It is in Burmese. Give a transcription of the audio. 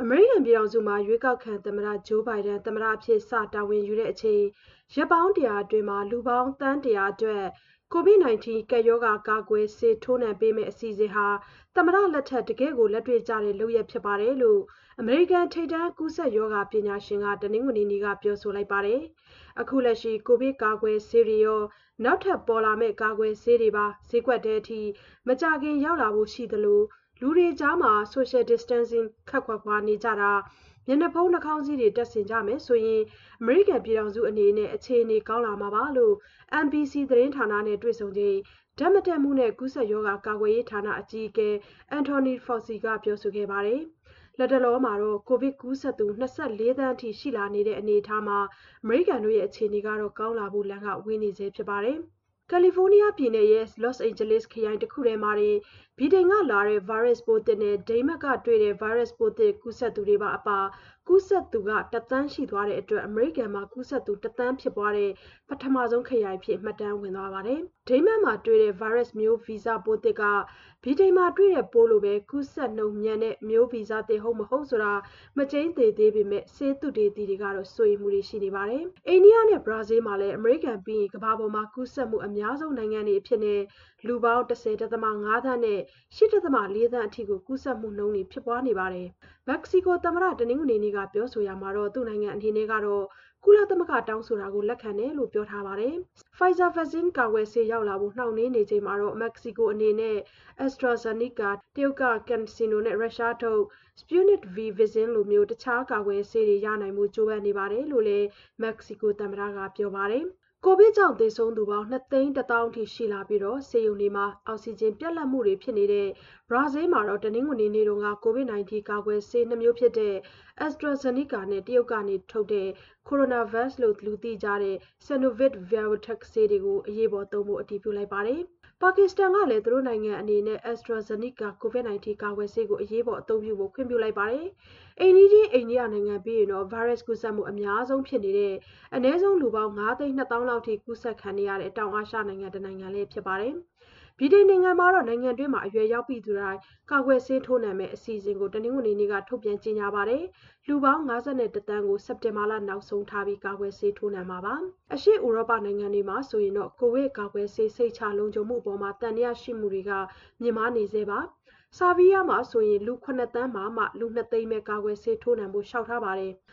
အမေရိကန်ပြည်ထောင်စုမှာရွေးကောက်ခံသမ္မတဂျိုးဘိုင်ဒန်သမ္မတအဖြစ်တာဝန်ယူတဲ့အချိန်ရက်ပေါင်း100အတွင်းလူပေါင်းသန်း100အတွက် COVID-19 ကပ်ရောဂါကာကွယ်ဆေးထိုးနှံပေးမယ့်အစီအစဉ်ဟာသမ္မတလက်ထက်တကယ့်ကိုလက်တွေ့ကျတဲ့လုပ်ရပ်ဖြစ်တယ်လို့အမေရိကန်ထိပ်တန်းကူးစက်ရောဂါပညာရှင်ကတနင်္ဂနွေနေ့ကပြောဆိုလိုက်ပါတယ်။အခုလက်ရှိကိုဗစ်ကာကွယ်ဆေးတွေရောနောက်ထပ်ပေါ်လာမယ့်ကာကွယ်ဆေးတွေပါဈေးကွက်ထဲအထိမကြာခင်ရောက်လာဖို့ရှိသလိုလူတွေကြား social distancing ခပ်ခွာခွာနေကြတာမျက်နှာဖုံးနှာခေါင်းစည်းတွေတပ်ဆင်ကြမယ်ဆိုရင်အမေရိကန်ပြည်ထောင်စုအနေနဲ့အခြေအနေကောင်းလာမှာပါလို့ NBC သတင်းဌာနနဲ့တွေ့ဆုံချိန်ဓာတ်မတည့်မှုနဲ့ကူးစက်ရောဂါကာကွယ်ရေးဌာနအကြီးအကဲ Anthony Fauci ကပြောဆိုခဲ့ပါတယ်။လတ်တလောမှာကိုဗစ်ကူးစက်သူ24သန်းအထိရှိလာနေတဲ့အနေအထားမှာအမေရိကန်တို့ရဲ့အခြေအနေကတော့ကောင်းလာဖို့လမ်းကဝေးနေဆဲဖြစ်ပါတယ်။ကယ်လီဖိုးနီးယားပြည်နယ်ရဲ့လော့စ်အိန်ဂျလိစ်ခရိုင်တစ်ခုထဲမှာတင်ဗြိတိန်ကလာတဲ့ဗိုင်းရပ်စ်ပိုးသစ်နဲ့ဒိန်းမတ်ကတွေ့တဲ့ဗိုင်းရပ်စ်ပိုးသစ်ကူးစက်သူတွေပါအပါကူးစက်သူ1 သန်းရှိသွားတဲ့အတွက်အမေရိကန်မှာကူးစက်သူ1 သန်းဖြစ်ပွားတဲ့ပထမဆုံးခရိုင်အဖြစ်မှတ်တမ်းဝင်သွားပါတယ်။ဒိန်းမတ်မှာတွေ့တဲ့ဗိုင်းရပ်စ်မျိုးဗီဇပိုးသစ်ကဗြိတိန်မှာတွေ့တဲ့ပိုးလိုပဲကူးစက်နှုန်းမြန်တဲ့မျိုးဗီဇသစ်ဟုတ်မဟုတ်ဆိုတာမကျိန်းသေသေးပေမဲ့ဆေးသုတေသီတွေကတော့စိုးရိမ်မှုတွေရှိနေပါတယ်။အိန္ဒိယနဲ့ဘရာဇီးမှာလည်းအမေရိကန်ပြီးရင်ကမ္ဘာပေါ်မှာကူးစက်မှုအများဆုံးနိုင်ငံတွေအဖြစ်နဲ့လူပေါင်း10.5 သန်းနဲ့8.4 သန်းအထိကိုကူးစက်မှုနှုန်းတွေဖြစ်ပွားနေပါတယ်။မက္ကဆီကိုသမ္မတတနင်္ဂနွေနေ့ကပြောဆိုရာမှာသူ့နိုင်ငံအနေနဲ့ကတော့ကုလသမဂ္ဂတောင်းဆိုတာကိုလက်ခံတယ်လို့ပြောထားပါတယ်။ Pfizer vaccine ကာကွယ်ဆေးရောက်လာဖို့နှောင့်နှေးနေချိန်မှာမက္ကဆီကိုအနေနဲ့ AstraZeneca တရုတ်က CanSino နဲ့ရုရှားထုတ် Sputnik V vaccine လိုတခြားကာကွယ်ဆေးတွေရနိုင်ဖို့ကြိုးပမ်းနေပါတယ်လို့လည်းမက္ကဆီကိုသမ္မတကပြောပါတယ်။ကိုဗစ်ကြောင့်သေဆုံးသူပေါင်း2သိန်း1သောင်းအထိရှိလာပြီးဆေးရုံတွေမှာအောက်ဆီဂျင်ပြတ်လတ်မှုတွေဖြစ်နေတဲ့ဘရာဇီးမှာတနင်္ဂနွေနေ့က COVID-19 ကာကွယ်ဆေး2မျိုးဖြစ်တဲ့ AstraZeneca နဲ့တရုတ်ကထုတ်တဲ့ Coronavac လို့လူသိကြတဲ့ Sinovac Biotech ဆေးတွေကိုအရေးပေါ်သုံးဖို့အတည်ပြုလိုက်ပါတယ်။ပါကစ္စတန်ကလည်းသူတို့နိုင်ငံအနေနဲ့ AstraZeneca COVID-19 ကာကွယ်ဆေးကိုအရေးပေါ်အသုံးပြုဖို့ခွင့်ပြုလိုက်ပါတယ်။အိမ်နီးချင်းအိန္ဒိယနိုင်ငံပြီးရင်ဗိုင်းရပ်စ်ကူးစက်မှုအများဆုံးဖြစ်နေတဲ့အနည်းဆုံးလူပေါင်း5သိန်း2သောင်းလောက်ထိကူးစက်ခံနေရတဲ့တောင်အာရှနိုင်ငံတစ်နိုင်ငံလည်းဖြစ်ပါတယ်။ဗြိတိန်နိုင်ငံမှာနိုင်ငံတွင်းအရွယ်ရောက်ပြီးသူတိုင်းကာကွယ်ဆေးထိုးနှံမယ့်အစီအစဉ်ကိုတနင်္ဂနွေနေ့ကထုတ်ပြန်ကြေညာပါတယ်။လူပေါင်း51သန်းကိုစက်တင်ဘာလနောက်ဆုံးထားပြီးကာကွယ်ဆေးထိုးနှံမှာပါ။အရှေ့ဥရောပနိုင်ငံတွေမှာဆိုရင်ကိုဗစ်ကာကွယ်ဆေးစိတ်ချလုံခြုံမှုအပေါ်သံသယရှိမှုတွေကမြင့်မားနေဆဲပါ။ဆာဗီးယားမှာဆိုရင်လူ7သန်းမှာမှလူ2သိန်းပဲကာကွယ်ဆေးထိုးနှံဖို့လျှောက်ထားပါတယ်။